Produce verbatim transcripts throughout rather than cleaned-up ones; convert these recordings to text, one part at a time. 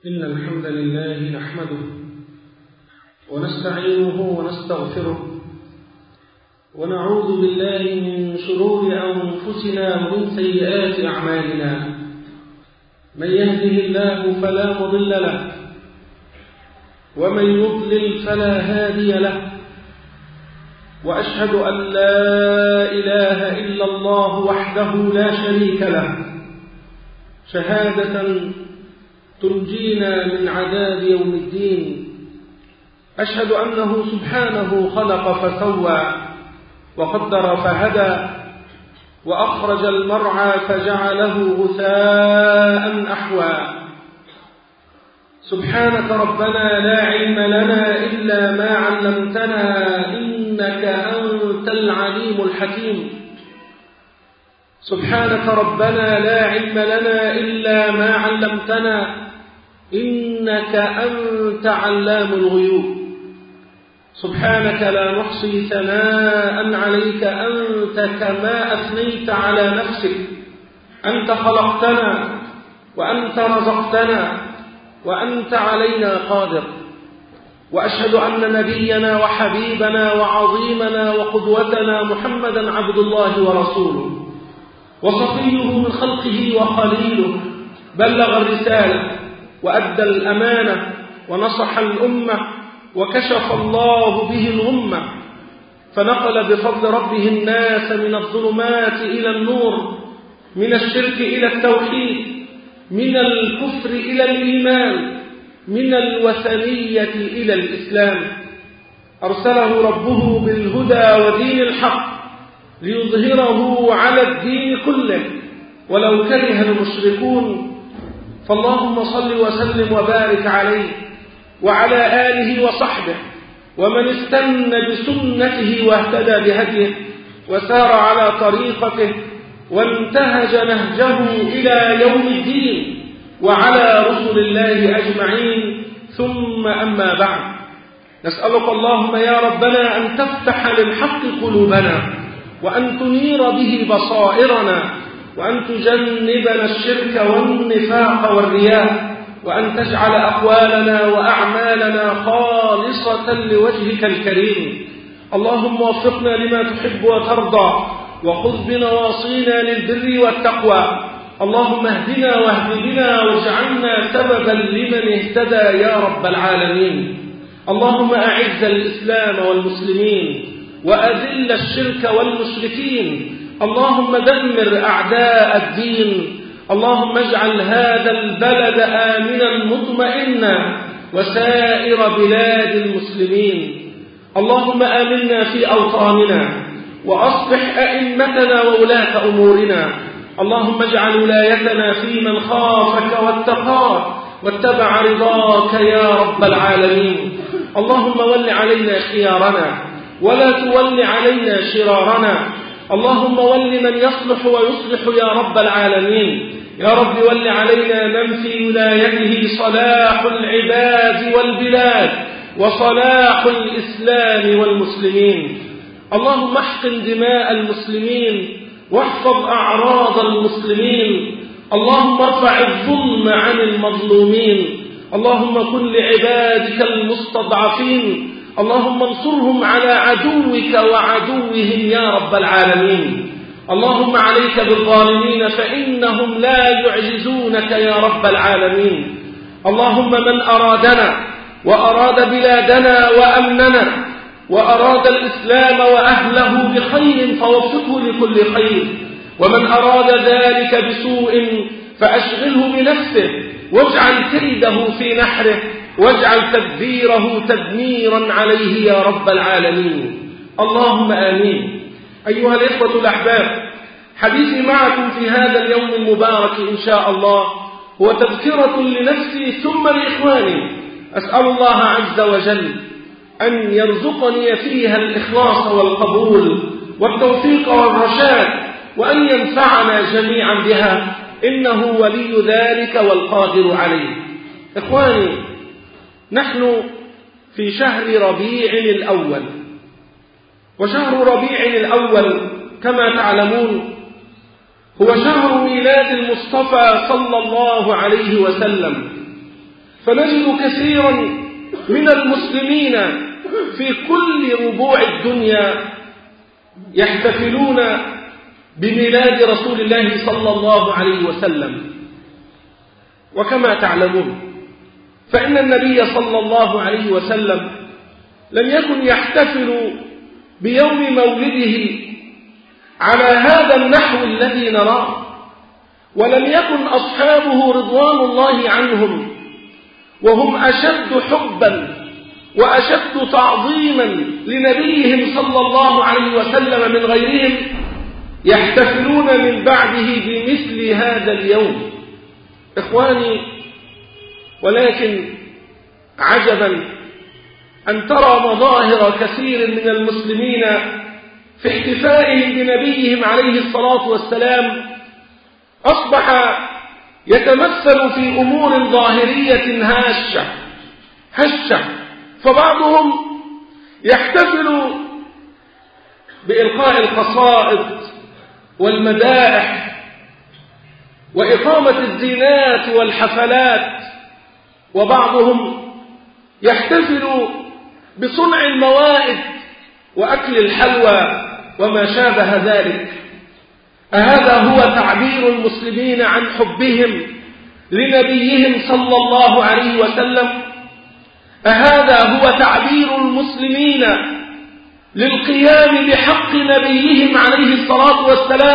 إن الحمد لله نحمده ونستعينه ونستغفره ونعوذ بالله من شرور أنفسنا ومن سيئات أعمالنا. من يهده الله فلا مضل له ومن يضلل فلا هادي له، وأشهد أن لا إله إلا الله وحده لا شريك له شهادة تنجينا من عذاب يوم الدين. أشهد أنه سبحانه خلق فسوى وقدر فهدى وأخرج المرعى فجعله غثاء أحوى. سبحانك ربنا لا علم لنا إلا ما علمتنا إنك أنت العليم الحكيم. سبحانك ربنا لا علم لنا إلا ما علمتنا إنك أنت علام الغيوب. سبحانك لا نحصي ثناء عليك أنت كما أثنيت على نفسك. أنت خلقتنا وأنت رزقتنا وأنت علينا قادر. وأشهد أن نبينا وحبيبنا وعظيمنا وقدوتنا محمدا عبد الله ورسوله وصفيه من خلقه وخليله، بلغ الرسالة وأدى الأمانة ونصح الأمة وكشف الله به الغمة، فنقل بفضل ربه الناس من الظلمات إلى النور، من الشرك إلى التوحيد، من الكفر إلى الإيمان، من الوثنية إلى الإسلام. أرسله ربه بالهدى ودين الحق ليظهره على الدين كله ولو كره المشركون. فاللهم صل وسلم وبارك عليه وعلى آله وصحبه ومن استنى بسنته واهتدى بهديه وسار على طريقته وانتهج نهجه إلى يوم الدين، وعلى رسل الله أجمعين. ثم أما بعد، نسألك اللهم يا ربنا أن تفتح للحق قلوبنا وأن تنير به بصائرنا وأن تجنبنا الشرك والنفاق والرياء، وأن تجعل أقوالنا وأعمالنا خالصة لوجهك الكريم. اللهم وفقنا لما تحب وترضى وخذ بنواصينا للبر والتقوى. اللهم اهدنا واهد بنا واجعلنا سببا لمن اهتدى يا رب العالمين. اللهم أعز الإسلام والمسلمين وأذل الشرك والمشركين. اللهم دمر أعداء الدين. اللهم اجعل هذا البلد آمنا مطمئنا وسائر بلاد المسلمين. اللهم آمنا في أوطاننا وأصلح أئمتنا وولاة أمورنا. اللهم اجعل ولايتنا في من خافك واتقاك واتبع رضاك يا رب العالمين. اللهم ول علينا خيارنا ولا تول علينا شرارنا. اللهم ول من يصلح ويصلح يا رب العالمين. يا رب ول علينا من في ولايته صلاح العباد والبلاد وصلاح الإسلام والمسلمين. اللهم احقن دماء المسلمين واحفظ أعراض المسلمين. اللهم ارفع الظلم عن المظلومين. اللهم كن لعبادك المستضعفين. اللهم انصرهم على عدوك وعدوهم يا رب العالمين. اللهم عليك بالظالمين فإنهم لا يعجزونك يا رب العالمين. اللهم من أرادنا وأراد بلادنا وأمننا وأراد الإسلام وأهله بخير فوفقه لكل خير، ومن أراد ذلك بسوء فأشغله بنفسه واجعل كيده في نحره واجعل تدبيره تدميرا عليه يا رب العالمين. اللهم آمين. أيها الإخوة الأحباب، حديثي معكم في هذا اليوم المبارك إن شاء الله هو تذكرة لنفسي ثم لإخواني. أسأل الله عز وجل أن يرزقني فيها الإخلاص والقبول والتوفيق والرشاد، وأن ينفعنا جميعا بها إنه ولي ذلك والقادر عليه. إخواني، نحن في شهر ربيع الأول، وشهر ربيع الأول كما تعلمون هو شهر ميلاد المصطفى صلى الله عليه وسلم. فنجد كثيرا من المسلمين في كل ربوع الدنيا يحتفلون بميلاد رسول الله صلى الله عليه وسلم. وكما تعلمون فإن النبي صلى الله عليه وسلم لم يكن يحتفل بيوم مولده على هذا النحو الذي نراه، ولم يكن أصحابه رضوان الله عنهم وهم أشد حبا وأشد تعظيما لنبيهم صلى الله عليه وسلم من غيرهم يحتفلون من بعده بمثل هذا اليوم. إخواني، ولكن عجبا أن ترى مظاهر كثير من المسلمين في احتفائهم بنبيهم عليه الصلاة والسلام أصبح يتمثل في أمور ظاهرية هاشة هشة. فبعضهم يحتفل بإلقاء القصائد والمدائح وإقامة الزينات والحفلات، وبعضهم يحتفل بصنع الموائد وأكل الحلوى وما شابه ذلك. أهذا هو تعبير المسلمين عن حبهم لنبيهم صلى الله عليه وسلم؟ أهذا هو تعبير المسلمين للقيام بحق نبيهم عليه الصلاة والسلام؟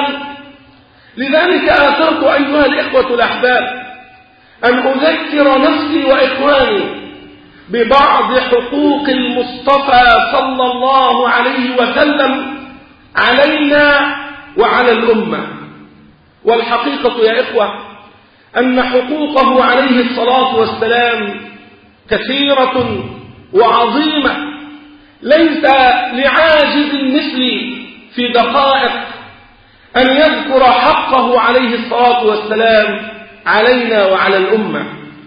لذلك آثرت أيها الإخوة الأحباب أن أذكر نفسي وإخواني ببعض حقوق المصطفى صلى الله عليه وسلم علينا وعلى الأمة. والحقيقة يا إخوة أن حقوقه عليه الصلاة والسلام كثيرة وعظيمة، ليس لعاجز مثلي في دقائق أن يذكر حقه عليه الصلاة والسلام علينا وعلى الأمة،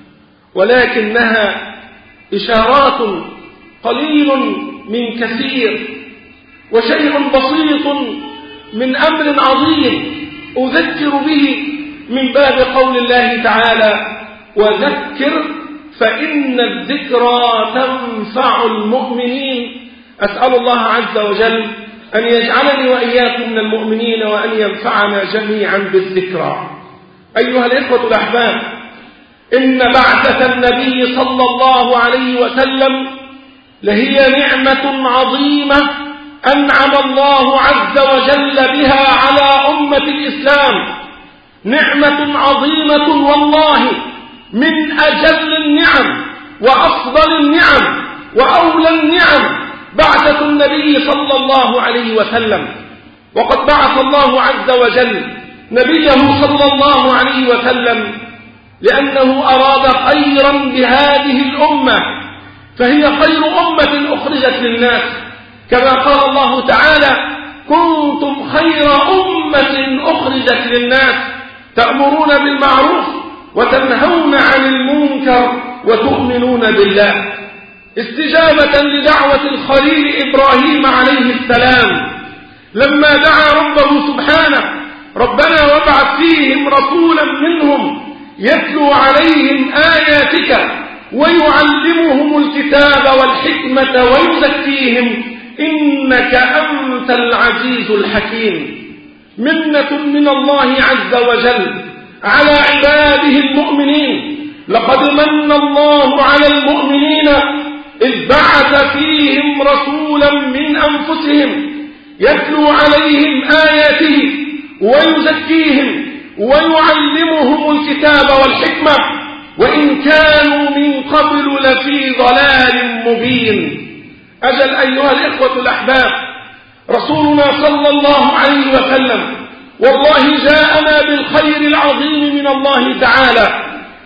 ولكنها إشارات قليل من كثير وشيء بسيط من أمر عظيم أذكر به من باب قول الله تعالى: وذكر فإن الذكرى تنفع المؤمنين. أسأل الله عز وجل أن يجعلني وإياكم من المؤمنين وأن ينفعنا جميعا بالذكرى. أيها الإخوة الأحباب، إن بعثة النبي صلى الله عليه وسلم لهي نعمة عظيمة أنعم الله عز وجل بها على أمة الإسلام، نعمة عظيمة والله من أجل النعم وأفضل النعم وأولى النعم بعثة النبي صلى الله عليه وسلم. وقد بعث الله عز وجل نبيه صلى الله عليه وسلم لأنه أراد خيرا بهذه الأمة، فهي خير أمة أخرجت للناس، كما قال الله تعالى: كنتم خير أمة أخرجت للناس تأمرون بالمعروف وتنهون عن المنكر وتؤمنون بالله. استجابة لدعوة الخليل إبراهيم عليه السلام لما دعا ربه سبحانه: ربنا وابعث فيهم رسولا منهم يتلو عليهم آياتك ويعلمهم الكتاب والحكمة ويزكيهم إنك أنت العزيز الحكيم. منة من الله عز وجل على عباده المؤمنين. لقد من الله على المؤمنين إذ بعث فيهم رسولا من أنفسهم يتلو عليهم آياته ويزكيهم ويعلمهم الكتاب والحكمة وإن كانوا من قبل لفي ضلال مبين. أجل أيها الإخوة الأحباب، رسولنا صلى الله عليه وسلم والله جاءنا بالخير العظيم من الله تعالى.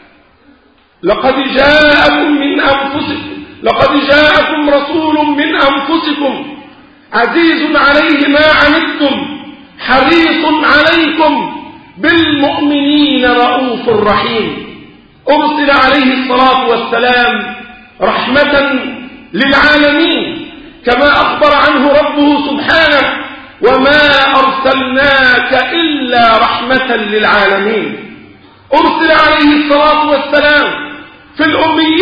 لقد جاءكم من أنفسكم لقد جاءكم رسول من أنفسكم عزيز عليه ما عنتم حريص عليكم بالمؤمنين رؤوف رحيم. أرسل عليه الصلاة والسلام رحمة للعالمين كما أخبر عنه ربه سبحانه: وما أرسلناك إلا رحمة للعالمين. أرسل عليه الصلاة والسلام في الأميين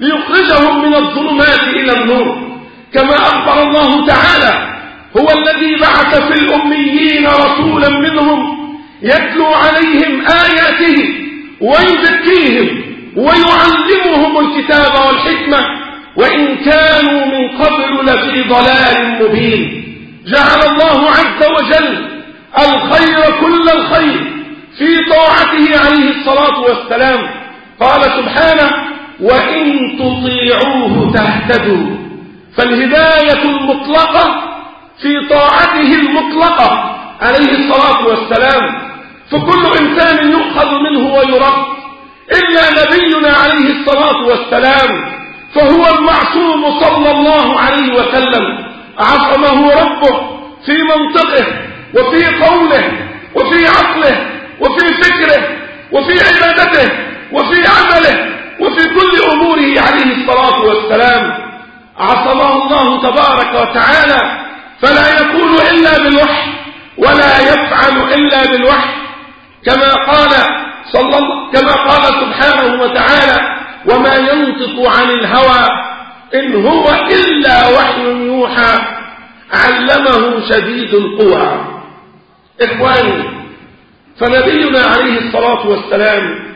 ليخرجهم من الظلمات إلى النور، كما أخبر الله تعالى: هو الذي بعث في الأميين رسولا منهم يتلو عليهم آياته ويزكيهم ويعلمهم الكتاب والحكمة وإن كانوا من قبل لفي ضلال مبين. جعل الله عز وجل الخير كل الخير في طاعته عليه الصلاة والسلام. قال سبحانه: وإن تطيعوه تهتدوا. فالهداية المطلقة في طاعته المطلقة عليه الصلاة والسلام، فكل إنسان يؤخذ منه ويرد إلا نبينا عليه الصلاة والسلام، فهو المعصوم صلى الله عليه وسلم، عصمه ربه في منطقه وفي قوله وفي عقله وفي فكره وفي عبادته وفي عمله وفي كل أموره عليه الصلاة والسلام. عصمه الله تبارك وتعالى، فلا يقول إلا بالوحي ولا يفعل إلا بالوحي، كما قال صلى الله كما قال سبحانه وتعالى: وما ينطق عن الهوى إن هو إلا وحي يوحى علمه شديد القوى. إخواني، فنبينا عليه الصلاة والسلام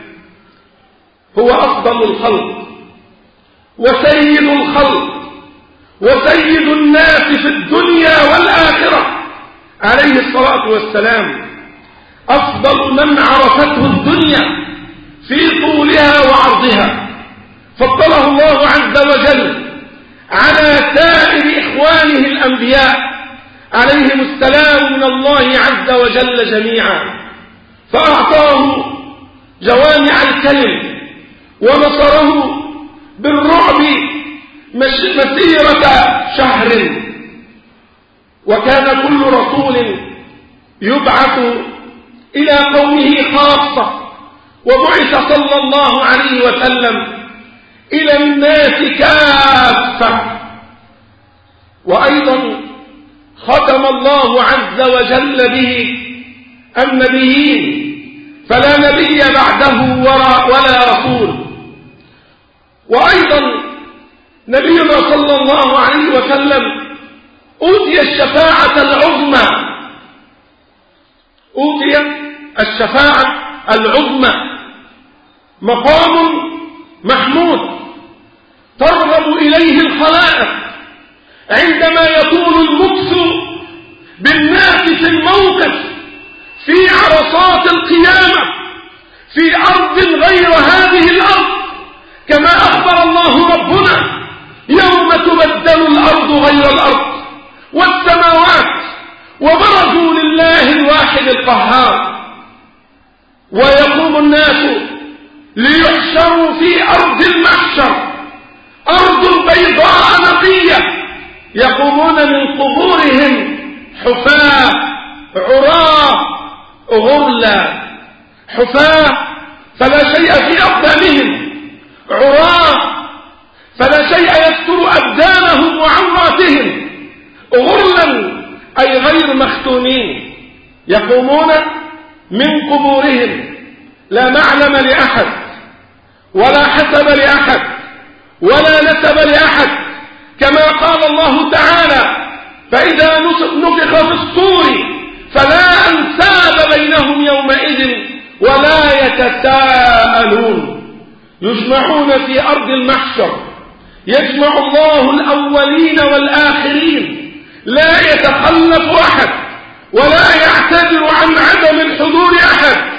هو أفضل الخلق وسيد الخلق وسيد الناس في الدنيا والآخرة عليه الصلاة والسلام، أفضل من عرفته الدنيا في طولها وعرضها، فضله الله عز وجل على سائر إخوانه الأنبياء عليهم السلام من الله عز وجل جميعا، فأعطاه جوامع الكلم ونصره بالرعب مسيرة شهر. وكان كل رسول يبعث إلى قومه خاصة، وبعث صلى الله عليه وسلم إلى الناس كافة. وأيضا ختم الله عز وجل به النبيين، فلا نبي بعده ولا رسول. وأيضا نبينا صلى الله عليه وسلم أوتي الشفاعة العظمى، أوتي الشفاعة العظمى، مقام محمود ترغب إليه الخلائق عندما يكون المكث بالناس في الموقف في عرصات القيامة في أرض غير هذه الأرض، كما أخبر الله ربنا: يوم تبدل الأرض غير الأرض والسماوات وبرزوا لله الواحد القهار. ويقوم الناس ليحشروا في أرض المحشر، أرض بيضاء نقية، يقومون من قبورهم حفاة عراة غرلا، حفاة فلا شيء في أقدامهم، عراة فلا شيء يستر أبدانهم وعوراتهم، غرلا أي غير مختونين، يقومون من قبورهم لا معلم لأحد ولا حسب لأحد ولا نسب لأحد، كما قال الله تعالى: فإذا نفخ في الصور فلا أنساب بينهم يومئذ ولا يتساءلون. يجمعون في أرض المحشر، يجمع الله الأولين والآخرين، لا يتخلف أحد ولا يعتذر عن عدم الحضور أحد.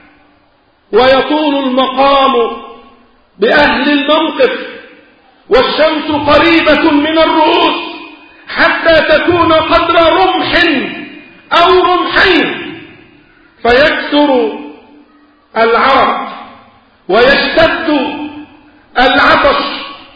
ويطول المقام بأهل الموقف، والشمس قريبة من الرؤوس حتى تكون قدر رمح أو رمحين، فيكثر العرق ويشتد العطش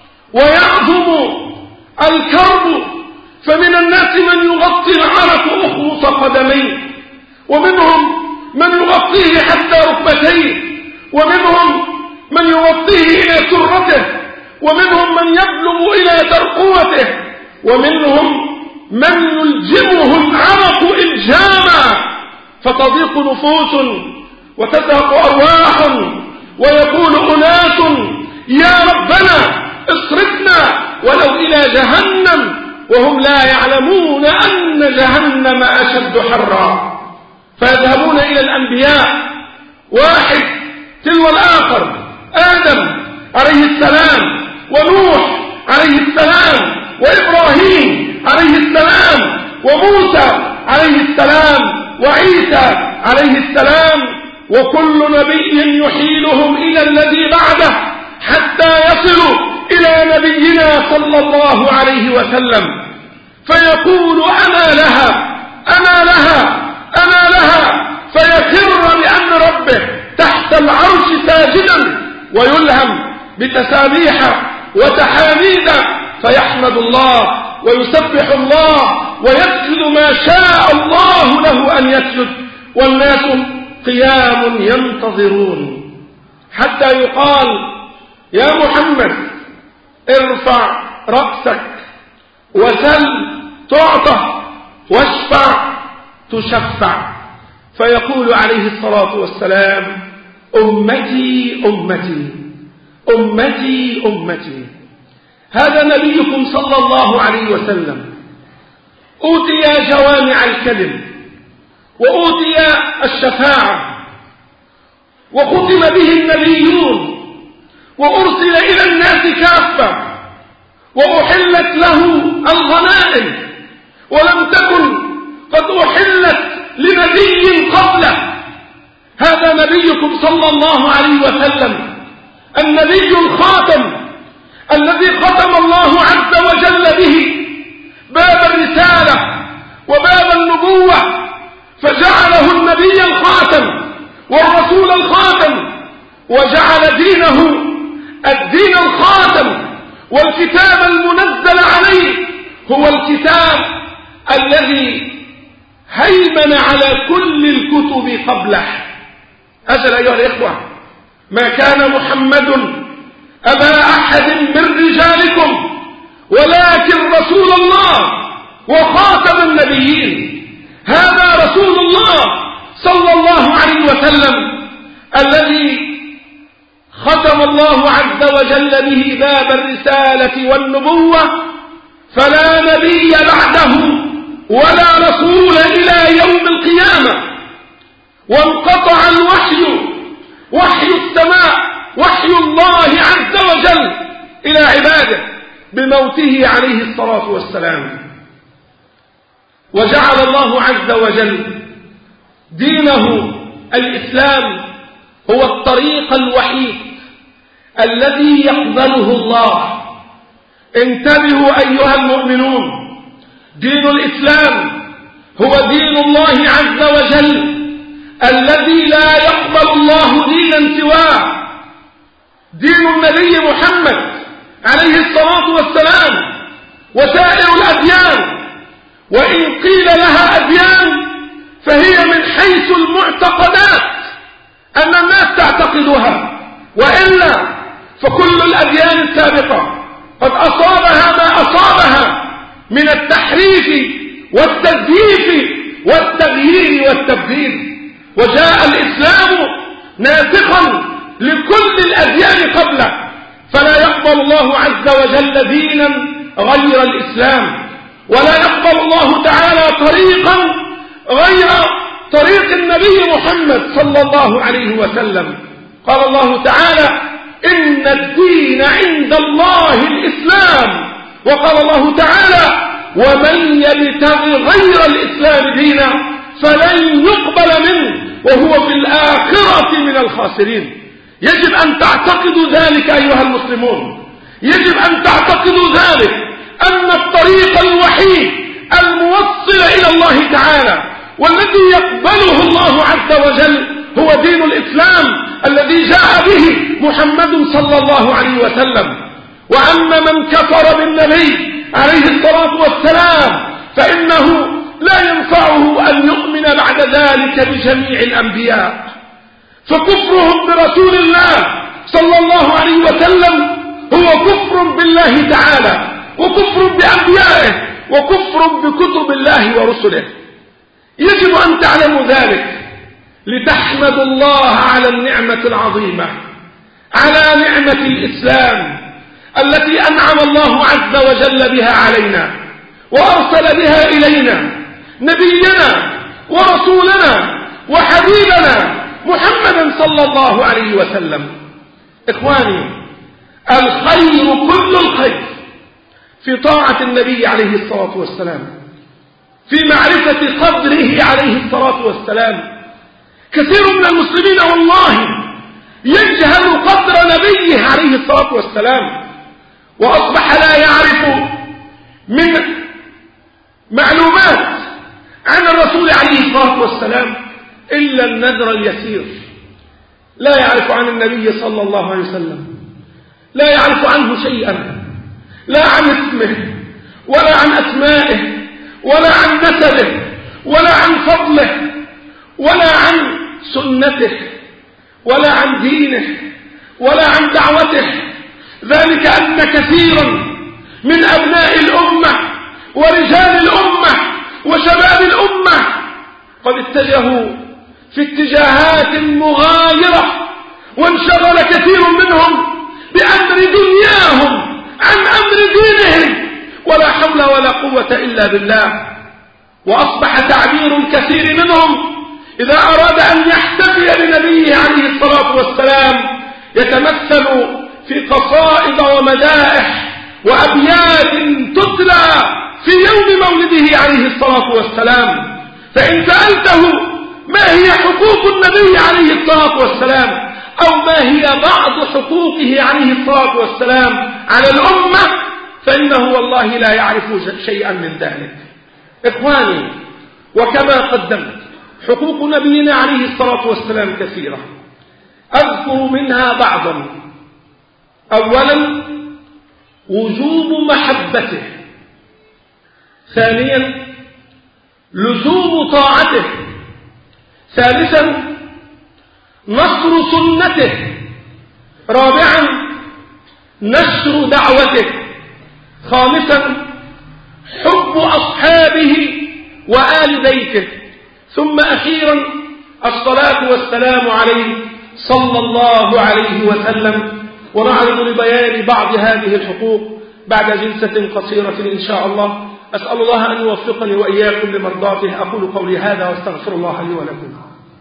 ويعظم الكرب، فمن الناس من يغطي العرق أخمص قدميه، ومنهم من يغطيه حتى ركبتيه، ومنهم من يغطيه إلى سرته، ومنهم من يبلغ إلى ترقوته، ومنهم من يلجمه العرق إلجاما فتضيق نفوس وتزهق أرواح، ويقول أناس: يا ربنا جهنم وهم لا يعلمون أن جهنم أشد حرا. فيذهبون إلى الأنبياء واحد تلو الآخر، آدم عليه السلام ونوح عليه السلام وإبراهيم عليه السلام وموسى عليه السلام وعيسى عليه السلام، وكل نبي يحيلهم إلى الذي بعده حتى يصلوا إلى نبينا صلى الله عليه وسلم، فيقول أنا لها أنا لها أنا لها، فيخر بأمر ربه تحت العرش ساجدا ويلهم بتسابيح وتحاميد، فيحمد الله ويسبح الله ويسجد ما شاء الله له أن يسجد، والناس قيام ينتظرون، حتى يقال يا محمد ارفع رأسك وسل تعطى واشفع تشفع، فيقول عليه الصلاة والسلام أمتي أمتي أمتي أمتي. هذا نبيكم صلى الله عليه وسلم أوتي جوامع الكلم وأوتي الشفاعة وختم به النبيون وأرسل إلى الناس كافة وأحلت له الغنائم ولم تكن قد أحلت لنبي قبله. هذا نبيكم صلى الله عليه وسلم النبي الخاتم الذي ختم الله عز وجل به باب الرسالة وباب النبوة، فجعله النبي الخاتم والرسول الخاتم، وجعل دينه الدين الخاتم، والكتاب المنزل عليه هو الكتاب الذي هيمن على كل الكتب قبله. أجل أيها الإخوة، ما كان محمد أبا أحد من رجالكم ولكن رسول الله وخاتم النبيين. هذا رسول الله صلى الله عليه وسلم الذي ختم الله عز وجل به باب الرسالة والنبوة، فلا نبي بعده ولا رسول إلى يوم القيامة. وانقطع الوحي وحي السماء وحي الله عز وجل إلى عباده بموته عليه الصلاة والسلام، وجعل الله عز وجل دينه الإسلام هو الطريق الوحيد الذي يقبله الله. انتبهوا أيها المؤمنون، دين الإسلام هو دين الله عز وجل الذي لا يقبل الله دينا سواه. دين النبي محمد عليه الصلاة والسلام وسائر الأديان، وإن قيل لها أديان فهي من حيث المعتقدات أن الناس تعتقدها، وإلا فكل الأديان السابقة قد أصابها ما أصابها من التحريف والتزييف والتغيير والتبديل، وجاء الإسلام ناسخا لكل الأديان قبله، فلا يقبل الله عز وجل دينا غير الإسلام، ولا يقبل الله تعالى طريقا غير طريق النبي محمد صلى الله عليه وسلم. قال الله تعالى إن الدين عند الله الإسلام، وقال الله تعالى ومن يبتغي غير الإسلام دينا فلن يقبل منه وهو في الآخرة من الخاسرين. يجب أن تعتقدوا ذلك أيها المسلمون، يجب أن تعتقدوا ذلك أن الطريق الوحيد الموصل إلى الله تعالى والذي يقبله الله عز وجل هو دين الإسلام الذي جاء به محمد صلى الله عليه وسلم. وأما من كفر بالنبي عليه الصلاة والسلام فإنه لا ينفعه أن يؤمن بعد ذلك بجميع الأنبياء، فكفرهم برسول الله صلى الله عليه وسلم هو كفر بالله تعالى وكفر بأنبيائه وكفر بكتب الله ورسله. يجب أن تعلموا ذلك لتحمدوا الله على النعمة العظيمة، على نعمة الإسلام التي أنعم الله عز وجل بها علينا وأرسل بها إلينا نبينا ورسولنا وحبيبنا محمدا صلى الله عليه وسلم. إخواني، الخير كل الخير في طاعة النبي عليه الصلاة والسلام، في معرفة قدره عليه الصلاة والسلام. كثير من المسلمين والله يجهل قدر نبيه عليه الصلاة والسلام، وأصبح لا يعرف من معلومات عن الرسول عليه الصلاة والسلام إلا النذر اليسير. لا يعرف عن النبي صلى الله عليه وسلم، لا يعرف عنه شيئا، لا عن اسمه ولا عن أسمائه ولا عن نسبه ولا عن فضله ولا عن سنته ولا عن دينه ولا عن دعوته. ذلك أن كثيرا من أبناء الأمة ورجال الأمة وشباب الأمة قد اتجهوا في اتجاهات مغايرة، وانشغل كثير منهم بأمر دنياهم عن أمر دينهم، ولا حول ولا قوة إلا بالله. وأصبح تعبير الكثير منهم إذا أراد أن يحتفي بنبيه عليه الصلاة والسلام يتمثل في قصائد ومدائح وأبيات تتلى في يوم مولده عليه الصلاة والسلام. فإن سألته ما هي حقوق النبي عليه الصلاة والسلام أو ما هي بعض حقوقه عليه الصلاة والسلام على الأمة فإنه والله لا يعرف شيئا من ذلك. إخواني، وكما قدمت حقوق نبينا عليه الصلاة والسلام كثيرة، أذكر منها بعضا. أولا، وجوب محبته. ثانيا، لزوم طاعته. ثالثا، نصر سنته. رابعا، نشر دعوته. خامسا، حب أصحابه وآل بيته. ثم أخيرا الصلاة والسلام عليه صلى الله عليه وسلم. ونعرض لبيان بعض هذه الحقوق بعد جلسة قصيرة إن شاء الله. أسأل الله أن يوفقني وإياكم لمرضاته. أقول قولي هذا واستغفر الله لي ولكم.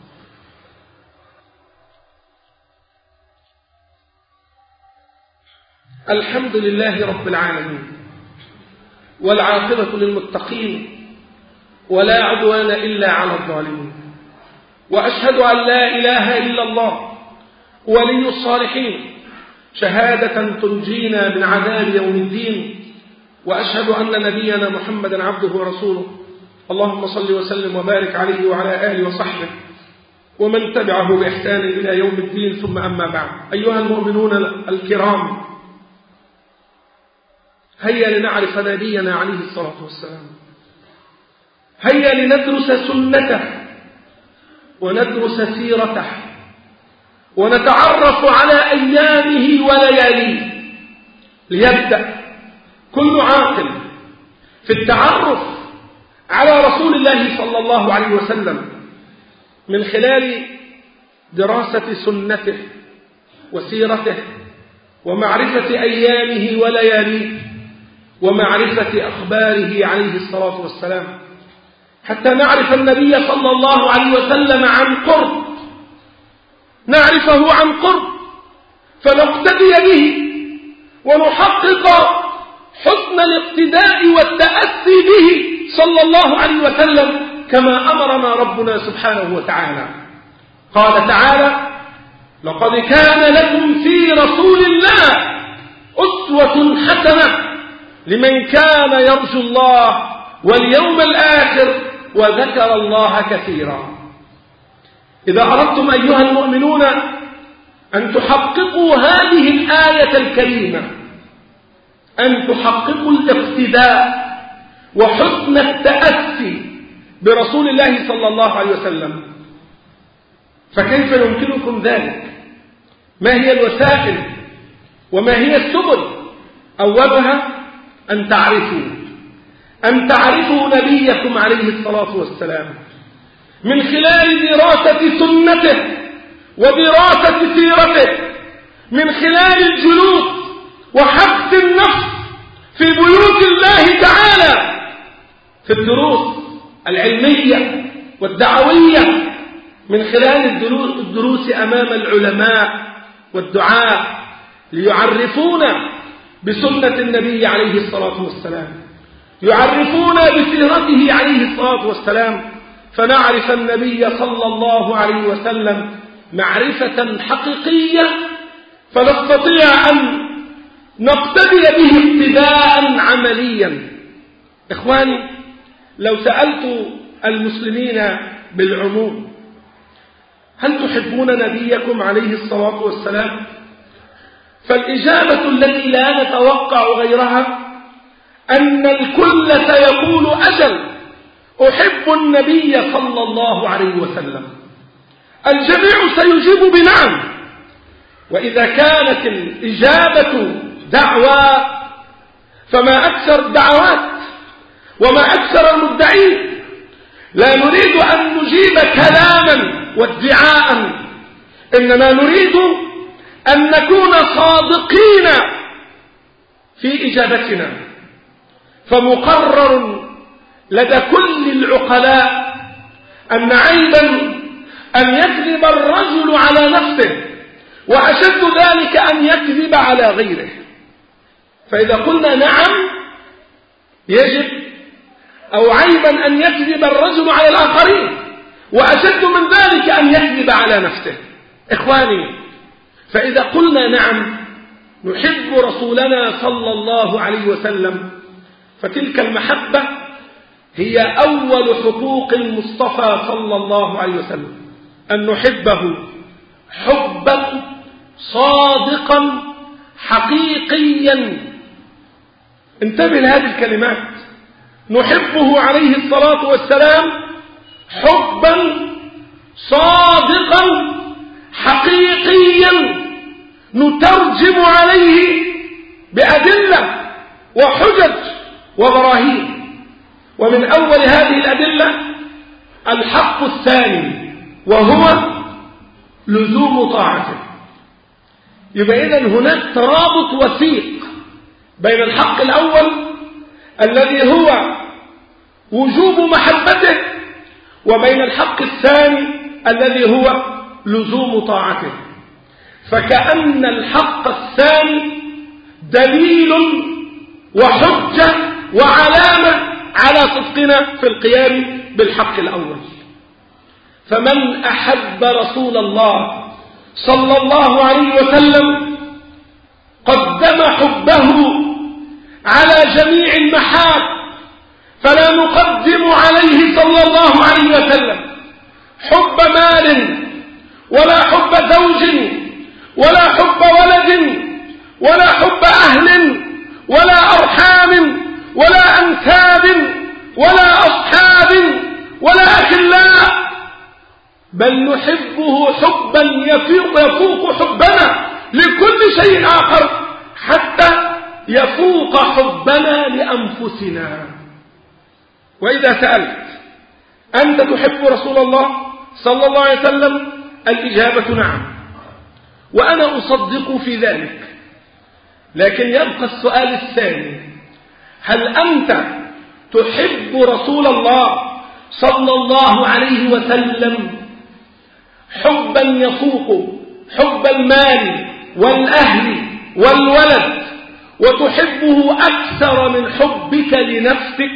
الحمد لله رب العالمين، والعاقبة للمتقين، ولا عدوان إلا على الظالمين. وأشهد أن لا إله إلا الله ولي الصالحين شهادة تنجينا من عذاب يوم الدين. وأشهد أن نبينا محمدا عبده ورسوله. اللهم صل وسلم وبارك عليه وعلى آله وصحبه ومن تبعه بإحسان إلى يوم الدين. ثم أما بعد، أيها المؤمنون الكرام، هيا لنعرف نبينا عليه الصلاة والسلام. هيا لندرس سنته وندرس سيرته ونتعرف على أيامه ولياليه. ليبدأ كل عاقل في التعرف على رسول الله صلى الله عليه وسلم من خلال دراسة سنته وسيرته ومعرفة أيامه ولياليه ومعرفة أخباره عليه الصلاة والسلام، حتى نعرف النبي صلى الله عليه وسلم عن قرب، نعرفه عن قرب فنقتدي به ونحقق حسن الاقتداء والتأسي به صلى الله عليه وسلم كما أمرنا ربنا سبحانه وتعالى. قال تعالى: لقد كان لكم في رسول الله أسوة حسنة لمن كان يرجو الله واليوم الآخر وذكر الله كثيرا. إذا أردتم أيها المؤمنون أن تحققوا هذه الآية الكريمة، أن تحققوا الاقتداء وحسن التأسي برسول الله صلى الله عليه وسلم، فكيف يمكنكم ذلك؟ ما هي الوسائل وما هي السبل؟ أولها أن تعرفوا أن تعرفوا نبيكم عليه الصلاة والسلام من خلال دراسة سنته ودراسة سيرته، من خلال الجلوس وحبس في بيوت الله تعالى في الدروس العلمية والدعوية من خلال الدروس أمام العلماء والدعاء ليعرفونا بسنة النبي عليه الصلاة والسلام، يعرفونا بسيرته عليه الصلاة والسلام، فنعرف النبي صلى الله عليه وسلم معرفة حقيقية، فنستطيع أن نقتدي به اقتداء عمليا. إخواني، لو سألت المسلمين بالعموم هل تحبون نبيكم عليه الصلاة والسلام؟ فالإجابة التي لا نتوقع غيرها أن الكل سيقول أجل أحب النبي صلى الله عليه وسلم. الجميع سيجيب بنعم. وإذا كانت الإجابة دعوى فما أكثر الدعوات وما أكثر المدعين. لا نريد أن نجيب كلاما وادعاء، إنما نريد أن نكون صادقين في إجابتنا. فمقرر لدى كل العقلاء أن عيبا أن يكذب الرجل على نفسه، وأشد ذلك أن يكذب على غيره. فإذا قلنا نعم يجب، أو عيبا أن يكذب الرجل على الآخرين، وأشد من ذلك أن يكذب على نفسه. إخواني، فإذا قلنا نعم نحب رسولنا صلى الله عليه وسلم، فتلك المحبة هي أول حقوق المصطفى صلى الله عليه وسلم، أن نحبه حبا صادقا حقيقيا. انتبه لهذه الكلمات، نحبه عليه الصلاة والسلام حبا صادقا حقيقيا نترجم عليه بأدلة وحجج وبراهين. ومن أول هذه الأدلة الحق الثاني وهو لزوم طاعته. يبقى إذن هناك ترابط وثيق بين الحق الأول الذي هو وجوب محبته وبين الحق الثاني الذي هو لزوم طاعته. فكأن الحق الثاني دليل وحجة وعلامة على صدقنا في القيام بالحق الأول. فمن أحب رسول الله صلى الله عليه وسلم قدم حبه على جميع المحاب، فلا نقدم عليه صلى الله عليه وسلم حب مال ولا حب زوج ولا حب ولد ولا حب أهل ولا أرحام ولا أنساب ولا أصحاب ولا أخلاء، بل نحبه حبا يفوق, يفوق حبنا لكل شيء آخر، حتى يفوق حبنا لأنفسنا. وإذا سألت أنت تحب رسول الله صلى الله عليه وسلم؟ الإجابة نعم، وأنا أصدق في ذلك. لكن يبقى السؤال الثاني، هل أنت تحب رسول الله صلى الله عليه وسلم حبا يفوق حب المال والأهل والولد، وتحبه أكثر من حبك لنفسك؟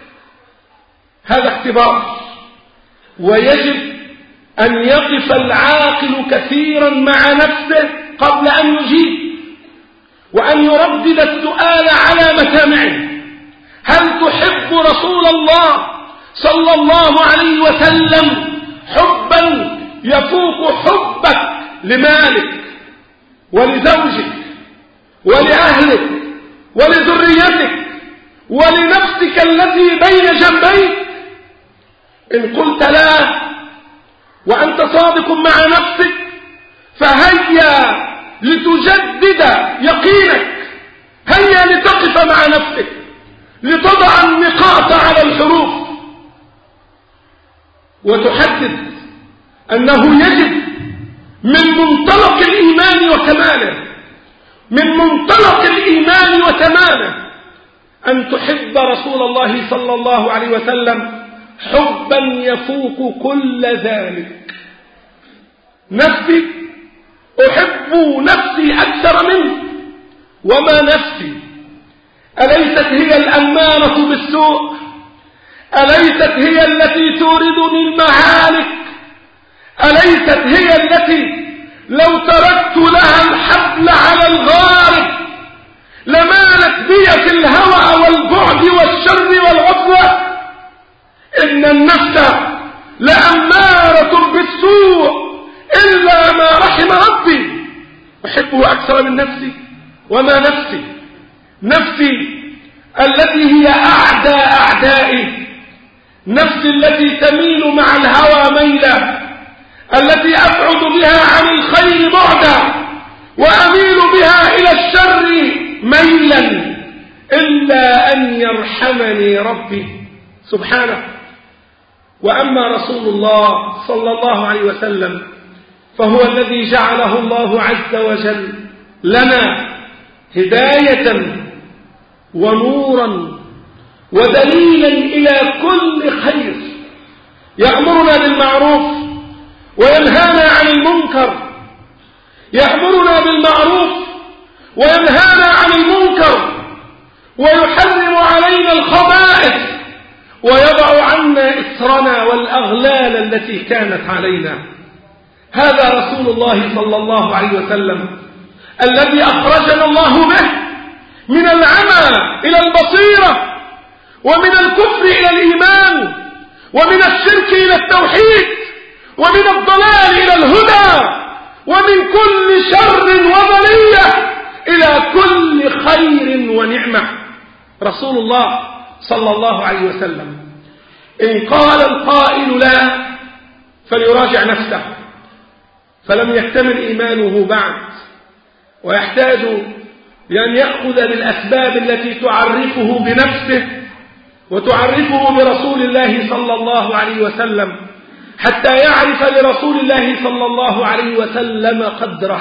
هذا اختبار، ويجب أن يقف العاقل كثيرا مع نفسه قبل أن يجيب، وأن يردد السؤال على مسامعه. هل تحب رسول الله صلى الله عليه وسلم حبا يفوق حبك لمالك ولزوجك ولأهلك ولذريتك ولنفسك التي بين جنبيك؟ إن قلت لا وأنت صادق مع نفسك فهيا لتجدد يقينك، هيا لتقف مع نفسك لتضع النقاط على الحروف وتحدد أنه يجب من منطلق الإيمان وكماله من منطلق الإيمان وتمامه أن تحب رسول الله صلى الله عليه وسلم حبا يفوق كل ذلك. نفسي أحب نفسي أكثر منه، وما نفسي أليست هي الأمارة بالسوء؟ أليست هي التي توردني المهالك؟ أليست هي التي لو تركت لها الحبل على الغارب لمالت بي في الهوى والبعد والشر والعصوة؟ إن النفس لأمارة بالسوء إلا ما رحم ربي. أحبه أكثر من نفسي، وما نفسي نفسي التي هي أعدى أعدائي، نفسي التي تميل مع الهوى ميلا، التي أبعد بها عن الخير بعدا وأميل بها إلى الشر ميلا، إلا أن يرحمني ربي سبحانه. وأما رسول الله صلى الله عليه وسلم فهو الذي جعله الله عز وجل لنا هداية ونورا ودليلا إلى كل خير، يأمرنا بالمعروف وينهانا عن المنكر، يأمرنا بالمعروف وينهانا عن المنكر، ويحرم علينا الخبائث، ويضع عنا إسرنا والأغلال التي كانت علينا. هذا رسول الله صلى الله عليه وسلم الذي أخرجنا الله به من العمى إلى البصيرة، ومن الكفر إلى الإيمان، ومن الشرك إلى التوحيد، ومن الضلال إلى الهدى، ومن كل شر وبلية إلى كل خير ونعمة. رسول الله صلى الله عليه وسلم إن قال القائل لا فليراجع نفسه، فلم يكتمل إيمانه بعد، ويحتاج لأن يأخذ بالأسباب التي تعرفه بنفسه وتعرفه برسول الله صلى الله عليه وسلم، حتى يعرف لرسول الله صلى الله عليه وسلم قدره،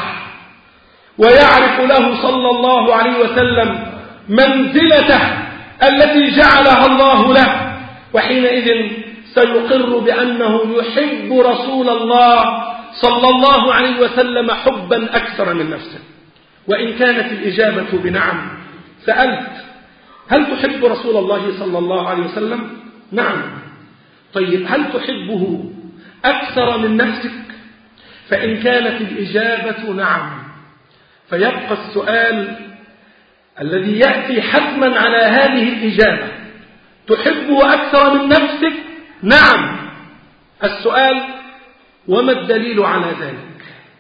ويعرف له صلى الله عليه وسلم منزلته التي جعلها الله له، وحينئذ سيقر بأنه يحب رسول الله صلى الله عليه وسلم حبا أكثر من نفسه. وإن كانت الإجابة بنعم، سألت هل تحب رسول الله صلى الله عليه وسلم؟ نعم. طيب هل تحبه أكثر من نفسك؟ فإن كانت الإجابة نعم، فيبقى السؤال الذي يأتي حتما على هذه الإجابة: تحبه أكثر من نفسك؟ نعم. السؤال: وما الدليل على ذلك؟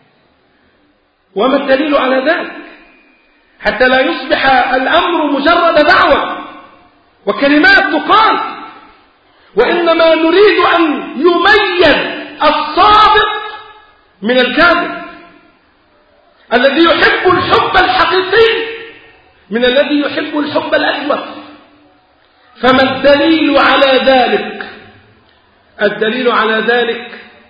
وما الدليل على ذلك؟ حتى لا يصبح الأمر مجرد دعوة وكلمات تقال، وإنما نريد أن يميز الصادق من الكاذب، الذي يحب الحب الحقيقي من الذي يحب الحب الأجوف. فما الدليل على ذلك؟ الدليل على ذلك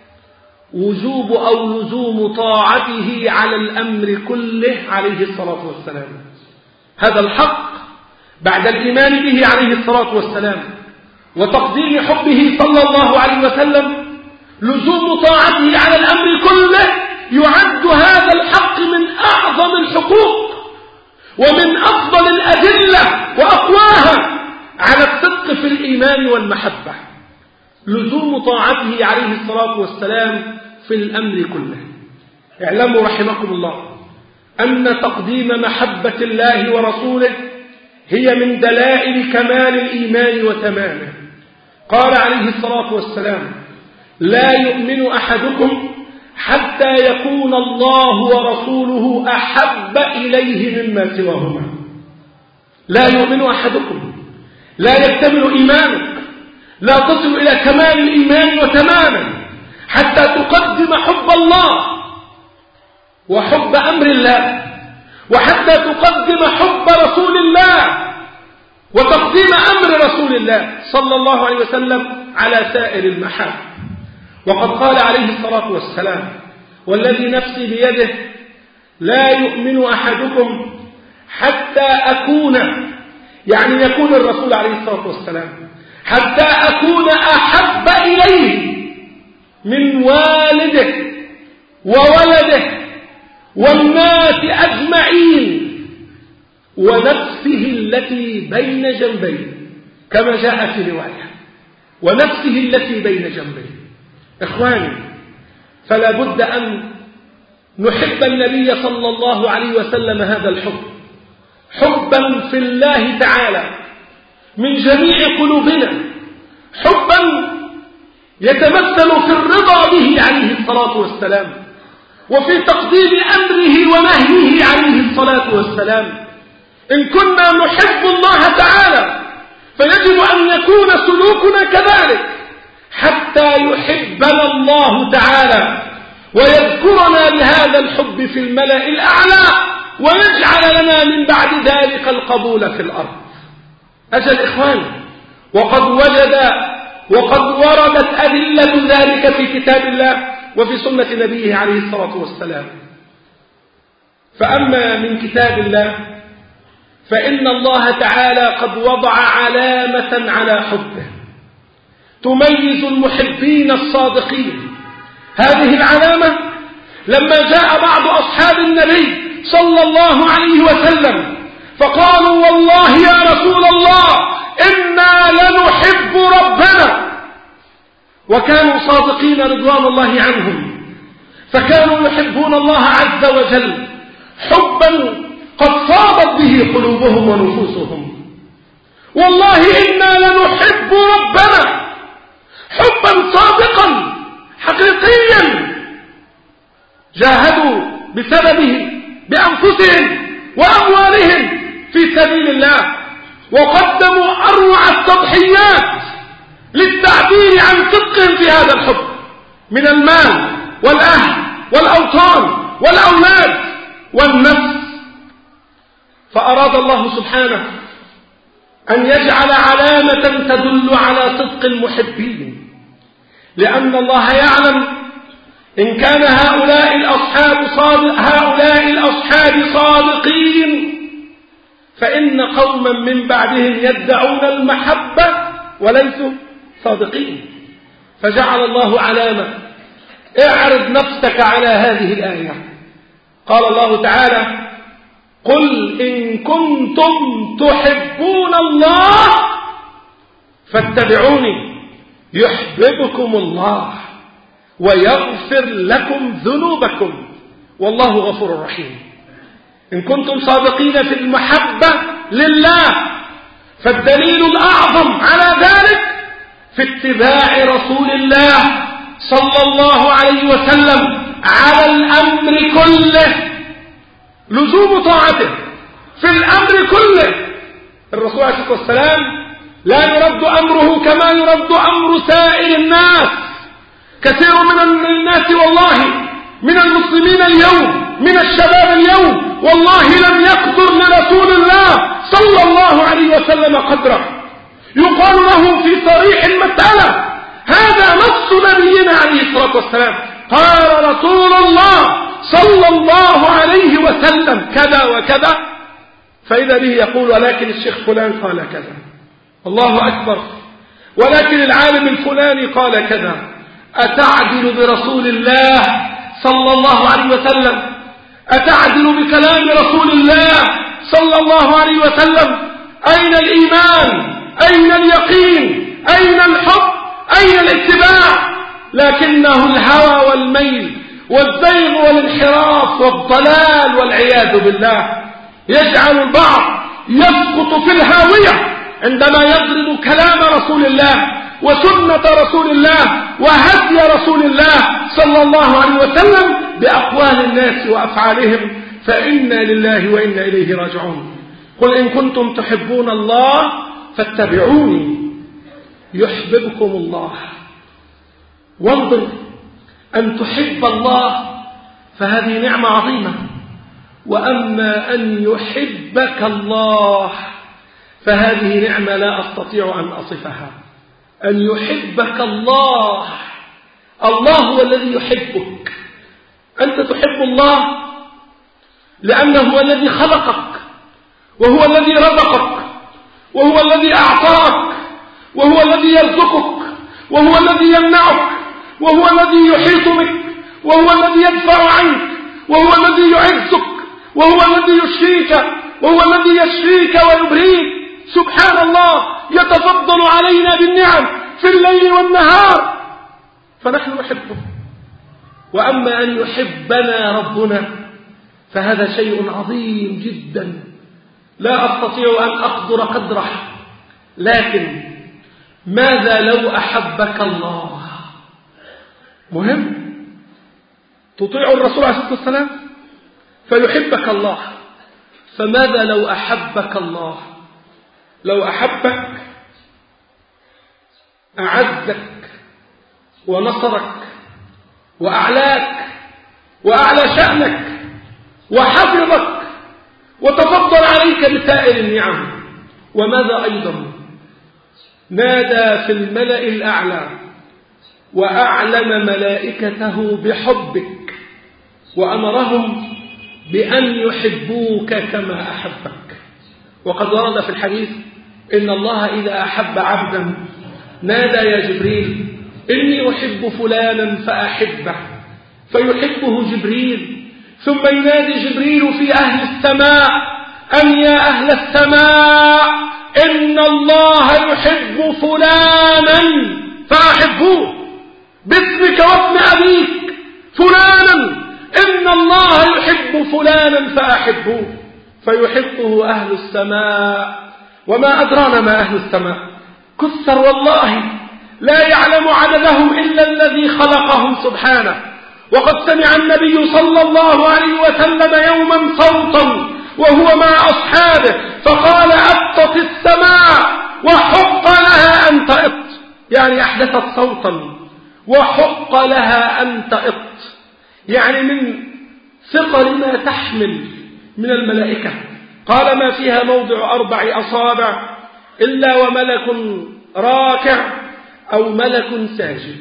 وجوب أو لزوم طاعته على الأمر كله عليه الصلاة والسلام. هذا الحق بعد الإيمان به عليه الصلاة والسلام وتقديم حبه صلى الله عليه وسلم، لزوم طاعته على الأمر كله يعد هذا الحق من أعظم الحقوق ومن أفضل الأدلة وأقواها على الصدق في الإيمان والمحبة، لزوم طاعته عليه الصلاة والسلام في الأمر كله. اعلموا رحمكم الله أن تقديم محبة الله ورسوله هي من دلائل كمال الإيمان وتمامه. قال عليه الصلاة والسلام: لا يؤمن أحدكم حتى يكون الله ورسوله أحب إليه مما سواهما. لا يؤمن أحدكم، لا يكتمل إيمانك، لا تصل إلى كمال الإيمان وتمامه حتى تقدم حب الله وحب أمر الله، وحتى تقدم حب رسول الله وتقديم أمر رسول الله صلى الله عليه وسلم على سائر المحاب. وقد قال عليه الصلاة والسلام: والذي نفسي بيده لا يؤمن أحدكم حتى أكون يعني يكون الرسول عليه الصلاة والسلام حتى أكون أحب إليه من والده وولده والناس أجمعين ونفسه التي بين جنبيه، كما جاء في رواية ونفسه التي بين جنبيه. إخواني، فلا بد أن نحب النبي صلى الله عليه وسلم هذا الحب حبا في الله تعالى من جميع قلوبنا، حبا يتمثل في الرضا به عليه الصلاة والسلام وفي تقديم أمره ونهيه عليه الصلاة والسلام. إن كنا نحب الله تعالى فيجب أن يكون سلوكنا كذلك حتى يحبنا الله تعالى ويذكرنا بهذا الحب في الملأ الأعلى ويجعل لنا من بعد ذلك القبول في الأرض. أجل إخواني، وقد وجد وقد وردت أدلة ذلك في كتاب الله وفي سنة نبيه عليه الصلاة والسلام. فأما من كتاب الله فإن الله تعالى قد وضع علامة على حبه تميز المحبين الصادقين. هذه العلامة لما جاء بعض أصحاب النبي صلى الله عليه وسلم فقالوا والله يا رسول الله إنا لنحب ربنا، وكانوا صادقين رضوان الله عنهم، فكانوا يحبون الله عز وجل حبا قد صابت به قلوبهم ونفوسهم. والله إنا لنحب ربنا حبا صادقا حقيقيا جاهدوا بسببه بأنفسهم وأموالهم في سبيل الله وقدموا أروع التضحيات للتعبير عن صدقهم في هذا الحب من المال والأهل والأوطان والأولاد والنفس. فأراد الله سبحانه أن يجعل علامة تدل على صدق المحبين، لأن الله يعلم إن كان هؤلاء الأصحاب صادق هؤلاء الأصحاب صادقين فإن قوما من بعدهم يدعون المحبة وليسوا صادقين. فجعل الله علامة: اعرض نفسك على هذه الآية. قال الله تعالى: قل إن كنتم تحبون الله فاتبعوني يحببكم الله ويغفر لكم ذنوبكم والله غفور رحيم. إن كنتم صادقين في المحبة لله فالدليل الأعظم على ذلك في اتباع رسول الله صلى الله عليه وسلم على الأمر كله، لزوم طاعته في الأمر كله. الرسول عليه الصلاة والسلام لا يرد أمره كما يرد أمر سائر الناس. كثير من الناس والله من المسلمين اليوم من الشباب اليوم والله لم يقدر لرسول الله صلى الله عليه وسلم قدره. يقال له في صريح المسألة: هذا نص نبينا عليه الصلاة والسلام، قال رسول الله صلى الله عليه وسلم كذا وكذا، فإذا به يقول: ولكن الشيخ فلان قال كذا. الله أكبر. ولكن العالم الفلاني قال كذا. أتعدل برسول الله صلى الله عليه وسلم؟ أتعدل بكلام رسول الله صلى الله عليه وسلم؟ أين الإيمان؟ أين اليقين؟ أين الحب؟ أين الاتباع؟ لكنه الهوى والميل والزيغ والانحراف والضلال والعياذ بالله يجعل البعض يسقط في الهاوية عندما يضرب كلام رسول الله وسنة رسول الله وهدي رسول الله صلى الله عليه وسلم بأقوال الناس وأفعالهم، فإنا لله وإنا إليه راجعون. قل إن كنتم تحبون الله فاتبعوني يحببكم الله. وانظر، أن تحب الله فهذه نعمة عظيمة، وأما أن يحبك الله فهذه نعمة لا أستطيع أن أصفها. أن يحبك الله، الله هو الذي يحبك. أنت تحب الله لأنه هو الذي خلقك وهو الذي رزقك وهو الذي أعطاك، وهو الذي يرزقك، وهو الذي يمنعك، وهو الذي يحيط بك، وهو الذي يدفع عنك، وهو الذي يعزك، وهو الذي يشفيك، وهو الذي يشفيك ويبريك. سبحان الله، يتفضل علينا بالنعم في الليل والنهار، فنحن نحبه. وأما أن يحبنا ربنا فهذا شيء عظيم جدا لا أستطيع أن أقدر قدره. لكن ماذا لو أحبك الله؟ مهم. تطيع الرسول عليه الصلاة والسلام فيحبك الله. فماذا لو أحبك الله؟ لو أحبك أعزك ونصرك وأعلاك وأعلى شأنك وحفظك وتفضل عليك بسائر النعم. وماذا أيضا؟ نادى في الملأ الأعلى وأعلم ملائكته بحبك وأمرهم بأن يحبوك كما أحبك. وقد ورد في الحديث إن الله إذا أحب عبدا نادى يا جبريل إني أحب فلانا فأحبه، فيحبه جبريل، ثم ينادي جبريل في أهل السماء أن يا أهل السماء إن الله يحب فلانا فأحبوه، باسمك واسم أبيك فلانا، إن الله يحب فلانا فأحبوه، فيحبه أهل السماء. وما أدرانا ما أهل السماء؟ كثر والله لا يعلم عددهم إلا الذي خلقهم سبحانه. وقد سمع النبي صلى الله عليه وسلم يوما صوتا وهو مع أصحابه فقال أطت السماء وحق لها أن تئط، يعني أحدثت صوتا وحق لها أن تئط، يعني من ثقل ما تحمل من الملائكة. قال ما فيها موضع أربع أصابع إلا وملك راكع أو ملك ساجد.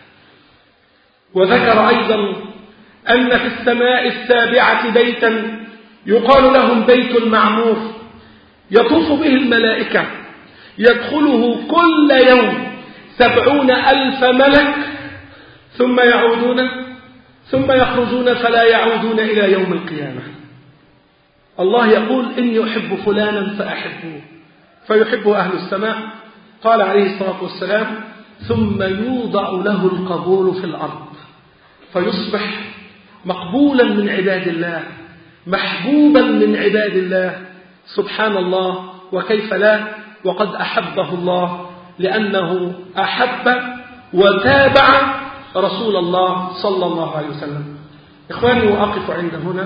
وذكر أيضا أن في السماء السابعة بيتا يقال لهم بيت المعمور يطوف به الملائكة، يدخله كل يوم سبعون ألف ملك ثم يعودون ثم يخرجون فلا يعودون إلى يوم القيامة. الله يقول إني أحب فلانا فأحبوه، فيحبه أهل السماء. قال عليه الصلاة والسلام ثم يوضع له القبول في الأرض فيصبح مقبولا من عباد الله، محبوبا من عباد الله. سبحان الله، وكيف لا، وقد أحبه الله لأنه أحب وتابع رسول الله صلى الله عليه وسلم. إخواني، وأقف عند هنا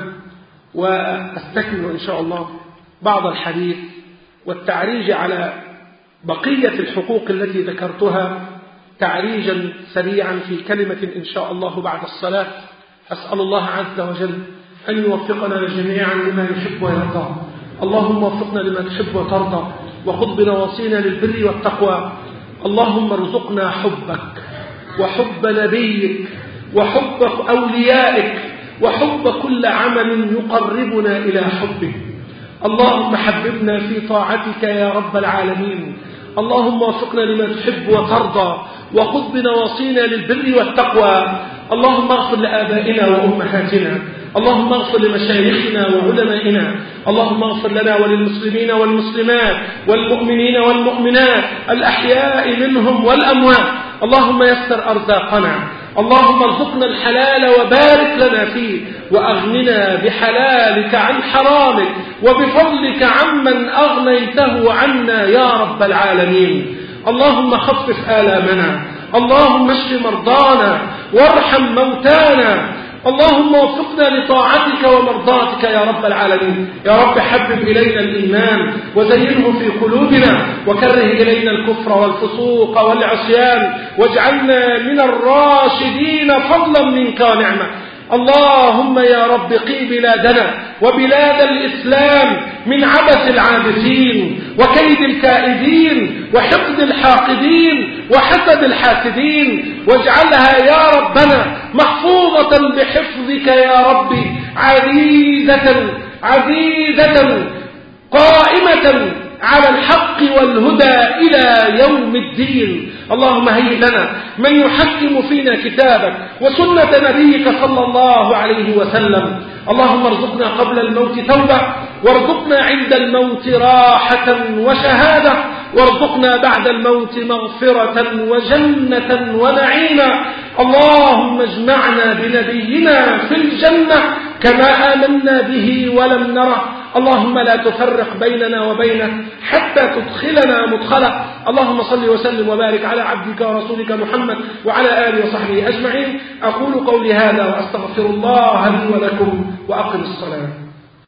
وأستكمل إن شاء الله بعض الحديث والتعريج على بقية الحقوق التي ذكرتها تعريجا سريعا في كلمة إن شاء الله بعد الصلاة. أسأل الله عز وجل أن يوفقنا جميعا لما يحب ويرضى. اللهم وفقنا لما تحب وترضى، وخذ بنواصينا للبر والتقوى. اللهم ارزقنا حبك وحب نبيك وحب أوليائك وحب كل عمل يقربنا إلى حبك. اللهم حببنا في طاعتك يا رب العالمين. اللهم وفقنا لما تحب وترضى، وخذ بنواصينا للبر والتقوى. اللهم اغفر لآبائنا وأمهاتنا، اللهم اغفر لمشايخنا وعلمائنا، اللهم اغفر لنا وللمسلمين والمسلمات والمؤمنين والمؤمنات الأحياء منهم والأموات. اللهم يسر أرزاقنا، اللهم ارزقنا الحلال وبارك لنا فيه، وأغننا بحلالك عن حرامك وبفضلك عمن أغنيته عنا يا رب العالمين. اللهم خفف آلامنا، اللهم اشف مرضانا وارحم موتانا. اللهم وفقنا لطاعتك ومرضاتك يا رب العالمين. يا رب حبب إلينا الإيمان وزينه في قلوبنا، وكره إلينا الكفر والفسوق والعصيان، واجعلنا من الراشدين فضلا منك ونعمة. اللهم يا رب قي بلادنا وبلاد الإسلام من عبث العابثين وكيد الكائدين وحقد الحاقدين وحسد الحاسدين، واجعلها يا ربنا محفوظة بحفظك يا ربي، عزيزة عزيزة قائمة على الحق والهدى إلى يوم الدين. اللهم هيئ لنا من يحكم فينا كتابك وسنة نبيك صلى الله عليه وسلم. اللهم ارزقنا قبل الموت توبة، وارزقنا عند الموت راحة وشهادة، وارزقنا بعد الموت مغفرة وجنة ونعيما. اللهم اجمعنا بنبينا في الجنة كما آمنا به ولم نره. اللهم لا تفرق بيننا وبينه حتى تدخلنا مدخله. اللهم صل وسلم وبارك على عبدك ورسولك محمد وعلى آله وصحبه أجمعين. أقول قولي هذا وأستغفر الله لي ولكم وأقم الصلاة.